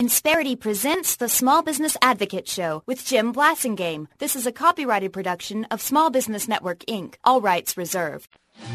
Insperity presents the Small Business Advocate Show with Jim Blasingame. This is a copyrighted production of Small Business Network, Inc., all rights reserved.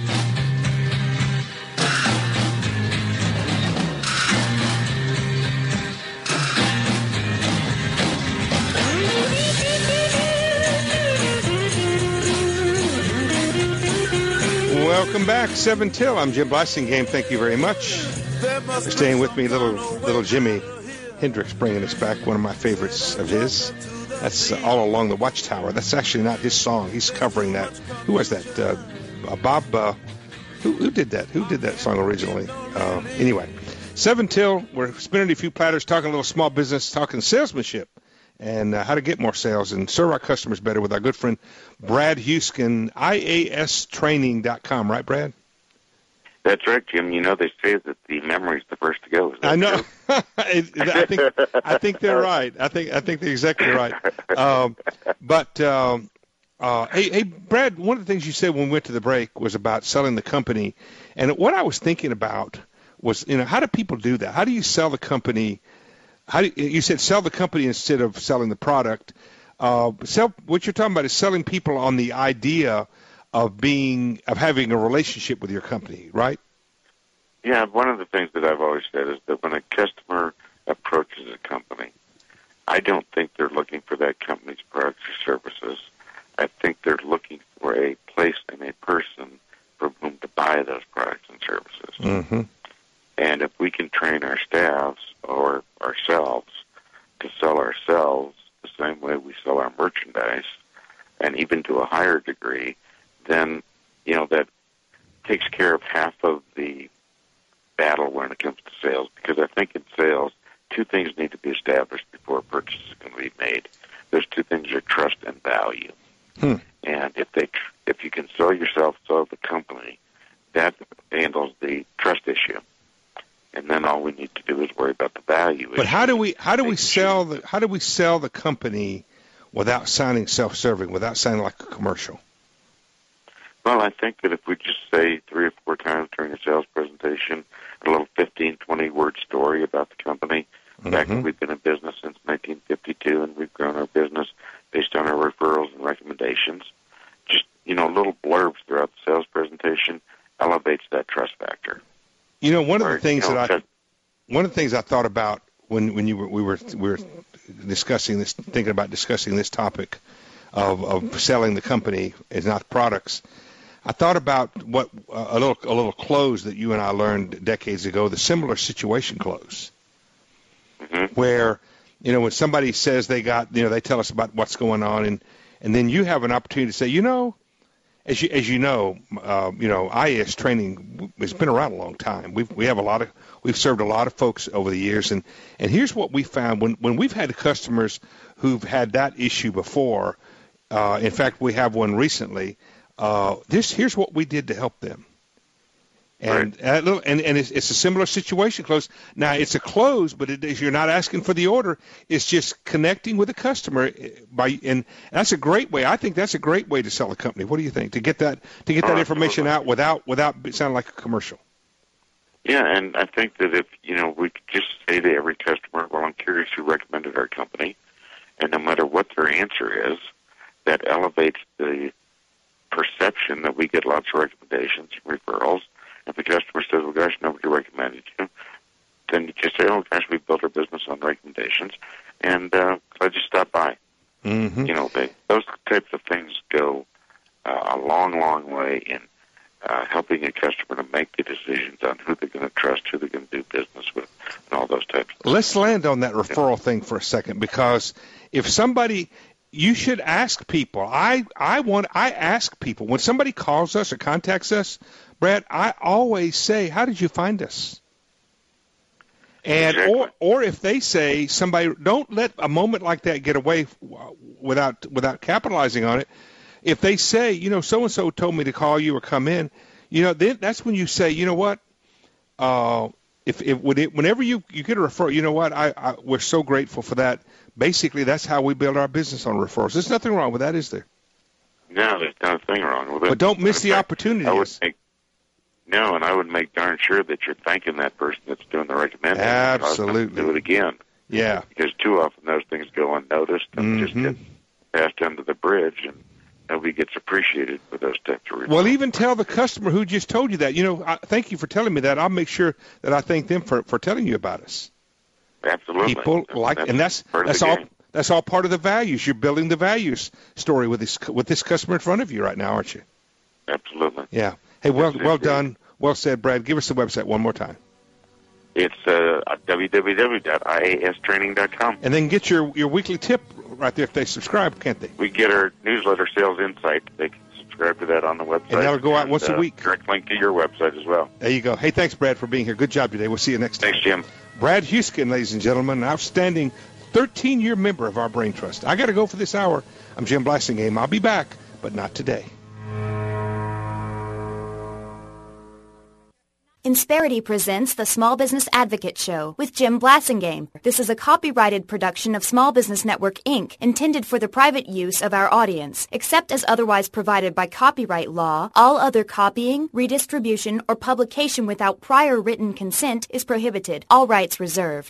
Welcome back, 7 Till. I'm Jim Blasingame. Thank you very much for staying with me. Little Jimi Hendrix bringing us back, one of my favorites of his. That's All Along the Watchtower. That's actually not his song. He's covering that. Who was that? Bob. Who did that? Who did that song originally? Anyway, 7 Till. We're spinning a few platters, talking a little small business, talking salesmanship, and how to get more sales and serve our customers better with our good friend Brad Huesken, IAStraining.com. Right, Brad? That's right, Jim. You know, they say that the memory's the first to go. I know. I think they're right. I think they're exactly right. Hey, Brad, one of the things you said when we went to the break was about selling the company. And what I was thinking about was, how do people do that? How do you sell the company? You said sell the company instead of selling the product. What you're talking about is selling people on the idea of having a relationship with your company, right? Yeah, one of the things that I've always said is that when a customer approaches a company, I don't think they're looking for that company's products or services. I think they're looking for a place and a person from whom to buy those products and services. Mm-hmm. And if we can train our staffs or ourselves to sell ourselves the same way we sell our merchandise, and even to a higher degree, then, that takes care of half of the battle when it comes to sales. Because I think in sales, two things need to be established before a purchase can be made. Those two things are trust and value. And if you can sell yourself, sell the company, that handles the trust issue. And then all we need to do is worry about the value issue. But how do we sell the company without sounding self-serving, without sounding like a commercial? Well, I think that if we just say 3 or 4 times during a sales presentation a little 15, 20-word story about the company, the fact that we've been in business since 1952 and we've grown our business based on our referrals and recommendations, just, little blurbs throughout the sales presentation elevates that trust factor. One of the things I thought about when we were discussing this, thinking about discussing this topic of selling the company is not products. I thought about what a little close that you and I learned decades ago, the similar situation close, where when somebody says they tell us about what's going on, and then you have an opportunity to say, as you know, IAS training has been around a long time. We've served a lot of folks over the years, and here's what we found when we've had customers who've had that issue before. In fact, we have one recently. Here's what we did to help them, and it's a similar situation close. Now it's a close, but you're not asking for the order. It's just connecting with the customer and that's a great way. I think that's a great way to sell a company. What do you think? To get that information out without sounding like a commercial. Yeah, and I think that if we could just say to every customer, "Well, I'm curious who recommended our company," and no matter what their answer is, that elevates the perception that we get lots of recommendations, referrals. If the customer says, "Well, gosh, nobody recommended you," then you just say, "Oh, gosh, we built our business on recommendations, and I just stopped by." Those types of things go a long, long way in helping a customer to make the decisions on who they're going to trust, who they're going to do business with, and all those types of things. Let's land on that referral thing for a second, because if somebody... You should ask people. I ask people when somebody calls us or contacts us, Brad. I always say, "How did you find us?" And exactly. or if they say somebody, don't let a moment like that get away without capitalizing on it. If they say, so and so told me to call you or come in, then that's when you say, you know what, whenever you get a referral, we're so grateful for that. Basically, that's how we build our business on referrals. There's nothing wrong with that, is there? No, there's nothing wrong with it. But don't miss the opportunities. And I would make darn sure that you're thanking that person that's doing the recommending. Absolutely. Do it again. Yeah. Because too often those things go unnoticed and just get passed under the bridge, and nobody gets appreciated for those types of remarks. Well, even tell the customer who just told you that. Thank you for telling me that. I'll make sure that I thank them for telling you about us. Absolutely. People that's all part of the values. You're building the values story with this customer in front of you right now, aren't you? Absolutely. Yeah. Hey, well done. Well said, Brad. Give us the website one more time. It's www.iastraining.com. And then get your weekly tip right there if they subscribe, can't they? We get our newsletter, Sales Insight. They can subscribe to that on the website. And that'll go out once a week. Direct link to your website as well. There you go. Hey, thanks, Brad, for being here. Good job today. We'll see you next time. Thanks, Jim. Brad Huskin, ladies and gentlemen, an outstanding 13-year member of our Brain Trust. I got to go for this hour. I'm Jim Blasingame. I'll be back, but not today. Insperity presents the Small Business Advocate Show with Jim Blasingame. This is a copyrighted production of Small Business Network, Inc., intended for the private use of our audience. Except as otherwise provided by copyright law, all other copying, redistribution, or publication without prior written consent is prohibited. All rights reserved.